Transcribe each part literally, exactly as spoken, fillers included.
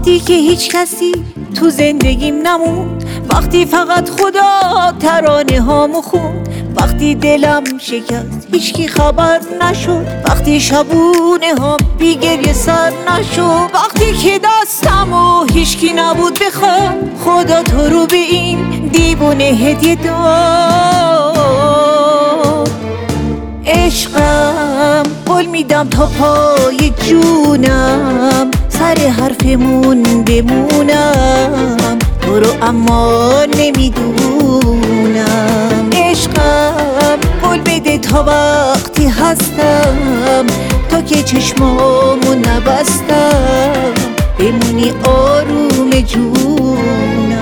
وقتی که هیچ کسی تو زندگیم نموند، وقتی فقط خدا ترانه هامو خوند، وقتی دلم شکست هیچکی خبر نشد، وقتی شبونه ها بی گریه سر نشد، وقتی که دستمو هیچکی نبود بخواد، خدا تو رو به این دیوونه هدیه داد. عشقم قول میدم تا پای جونم سر حرفمون بمونم، تو رو اما نمیدونم. عشقم قول بده تا وقتی هستم، تا که چشمامو نبستم بمونی آروم جونم.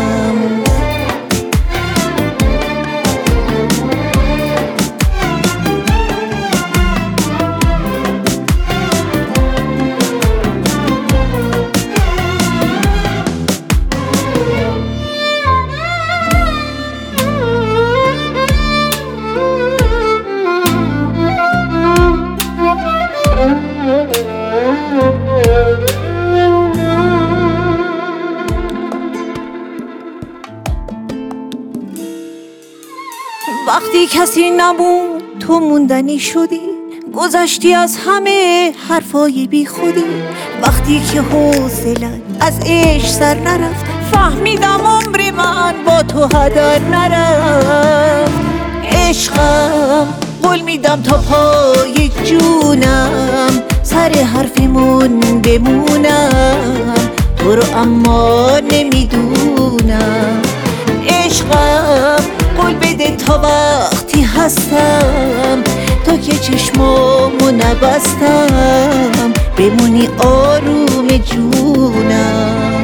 وقتی کسی نمون تو موندنی شدی، گذشتی از همه حرفای بی خودی. وقتی که حوصلت از عشق سر نرفت، فهمیدم عمر من با تو هدر نرفت. عشقم قول میدم تا پای جونم سر حرفمون بمونم، تو رو اما نمیدونم. عشقم قول بده تا وقتی هستم، تا که چشمامو نبستم بمونی آروم جونم.